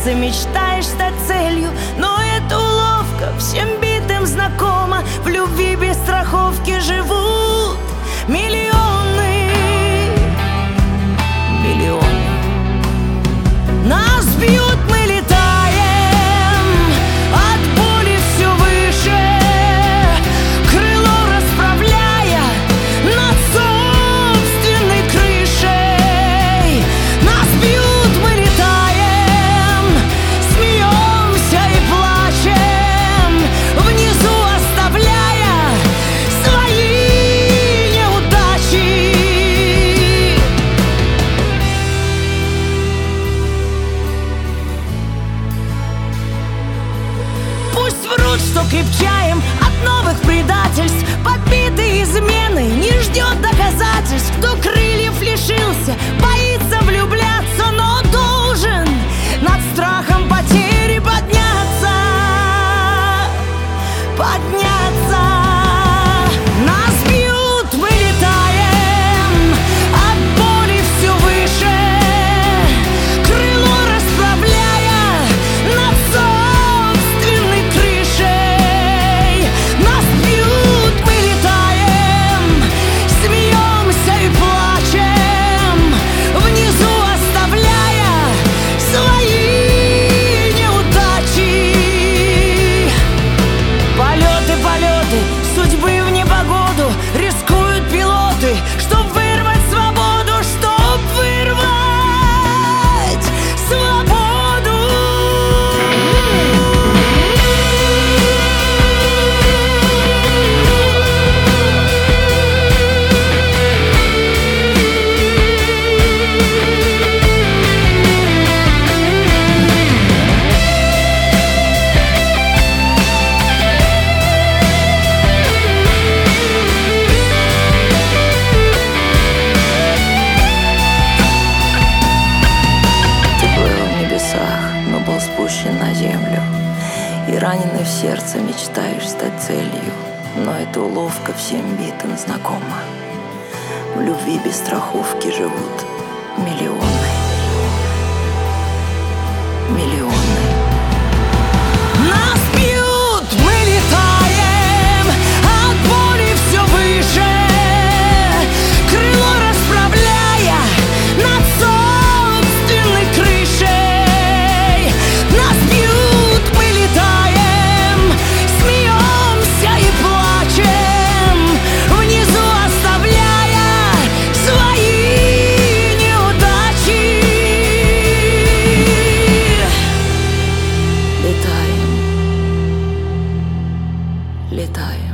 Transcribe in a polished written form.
сердце мечтаешь стать целью, но это уловка, всем битым знакома. В любви без страховки живут миллионы, миллионы. Нас бьют, мы летаем, от боли все выше, крыло расправляя над собственной крышей. Нас бьют, мы летаем, смеемся и плачем, внизу оставляя свои неудачи. Пусть врут, что крепчаем от новых предательств, подбитые измены, не ждет доказательств. Кто крыльев лишился, боится влюбляться, но должен над страхом потери подняться, подняться. Нас бьют, мы летаем, от боли все выше, крыло расправляя над собственной крышей. Нас бьют, мы летаем, смеемся и плачем, внизу оставляя свои неудачи. Полеты, полеты, судьбы в непогоду, рискуют пилоты, чтоб вырвать свободу, чтоб вырвать свободу. Ты был в небесах, но был спущен на землю, и раненый в сердце мечтаешь стать целью. Но эта уловка всем битым знакома. В любви без страховки живут миллионы, миллионы. Нас бьют, мы летаем, от боли все выше, крыло расправляя над собственной крышей. Нас бьют, мы летаем, смеемся и плачем, внизу оставляя свои неудачи. Летаем, летаем.